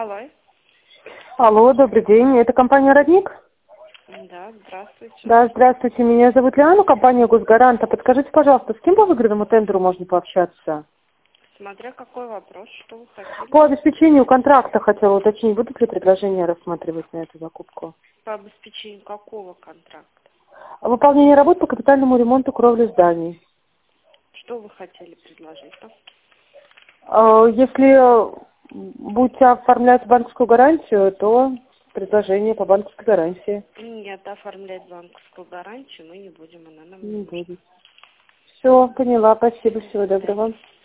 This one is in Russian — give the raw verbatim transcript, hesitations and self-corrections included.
Алло. Алло, добрый день. Это компания «Родник»? Да, здравствуйте. Да, здравствуйте. Меня зовут Лиана, компания «Госгарант». А подскажите, пожалуйста, с кем по выигранному тендеру можно пообщаться? Смотря какой вопрос, что вы хотели. По обеспечению контракта хотела уточнить, будут ли предложения рассматривать на эту закупку? По обеспечению какого контракта? Выполнение работ по капитальному ремонту кровли зданий. Что вы хотели предложить? Да? А, Если будете оформлять банковскую гарантию, то предложение по банковской гарантии. Нет, оформлять банковскую гарантию мы не будем, она нам не Не нужна. будет. Все, поняла. Спасибо. До Всего свидания. доброго.